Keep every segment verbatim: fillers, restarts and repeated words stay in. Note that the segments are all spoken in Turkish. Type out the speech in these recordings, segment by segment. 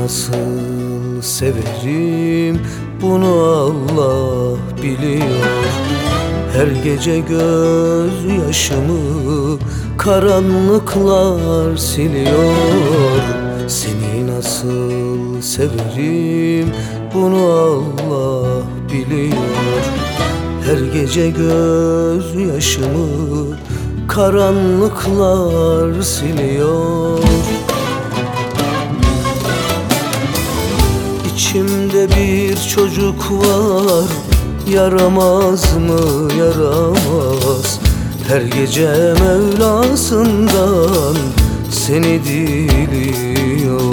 nasıl severim bunu Allah biliyor. Her gece gözyaşımı karanlıklar siliyor. Seni nasıl severim bunu Allah biliyor. Her gece gözyaşımı karanlıklar siliyor. İçimde bir çocuk var, yaramaz mı yaramaz. Her gece Mevlasından seni diliyor.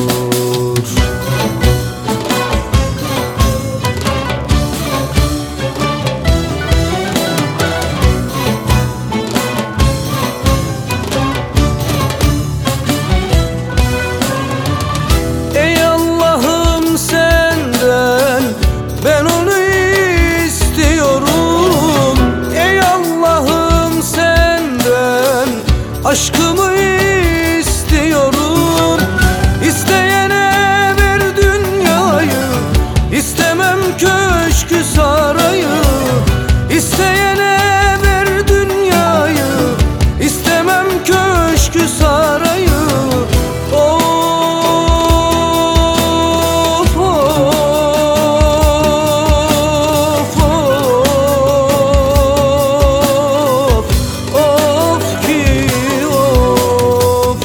Ey Allah'ım senden ben onu istiyorum. Ey Allah'ım senden aşkımı istiyorum. İsteyene ver dünyayı, istemem köşkü sarayı. İsteyene ver dünyayı, istemem köşkü sarayı. Of of of of ki of.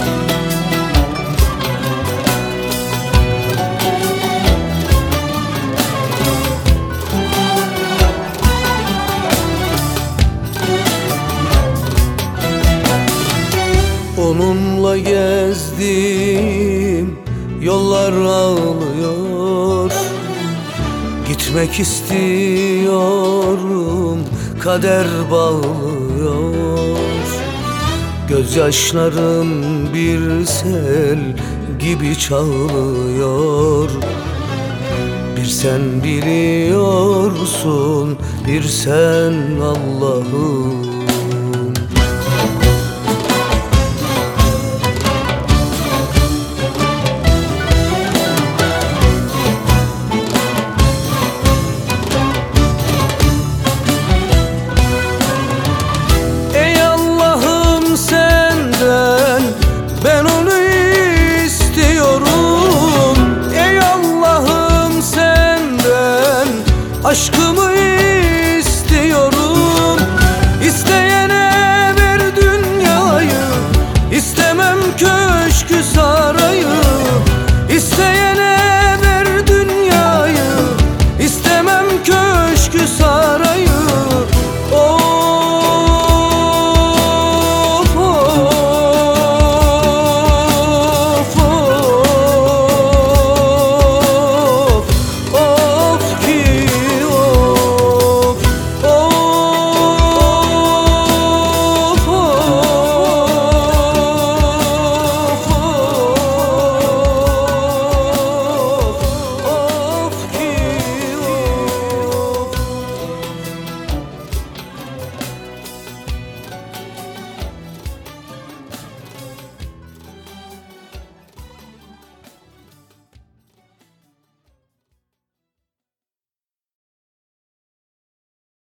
Onunla gezdim, yollar ağlıyor. Gitmek istiyorum, kader bağlıyor. Gözyaşlarım bir sel gibi çağlıyor. Bir sen biliyorsun, bir sen Allah'ım.